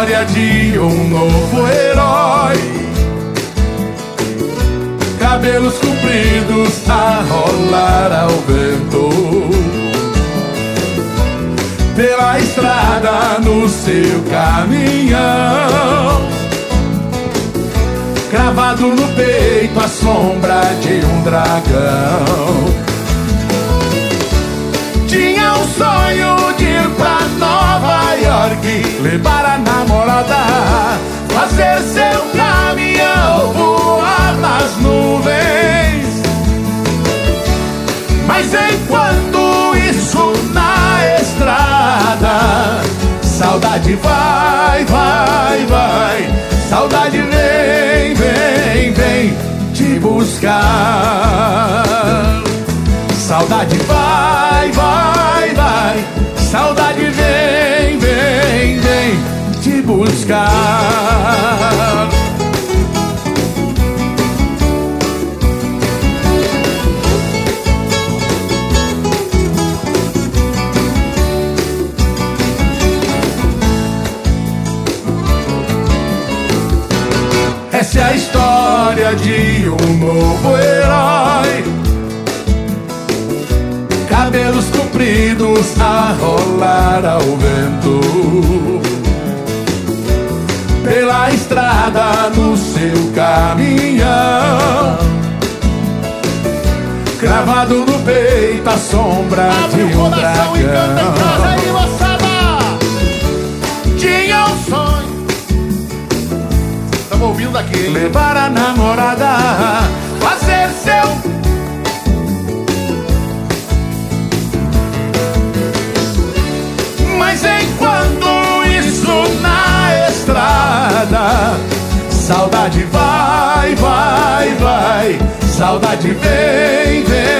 história de um novo herói. Cabelos compridos a rolar ao vento, pela estrada no seu caminhão, cravado no peito a sombra de um dragão. Tinha um sonho de ir pra Nova York, levar a namorada, fazer seu caminhão voar nas nuvens. Mas enquanto isso na estrada, saudade vai, vai, vai, saudade vem, vem, vem te buscar. Saudade vai, vai, vai, saudade vem, vem, vem te buscar. Essa é a história de um novo herói. Cabelos compridos a rolar ao vento, pela estrada no seu caminhão, cravado no peito a sombra de um dragão. Tinha um sonho, Estamos ouvindo daqui, hein? levar a namorada, fazer seu... Mas enquanto isso na estrada, saudade vai, vai, vai, saudade vem, vem.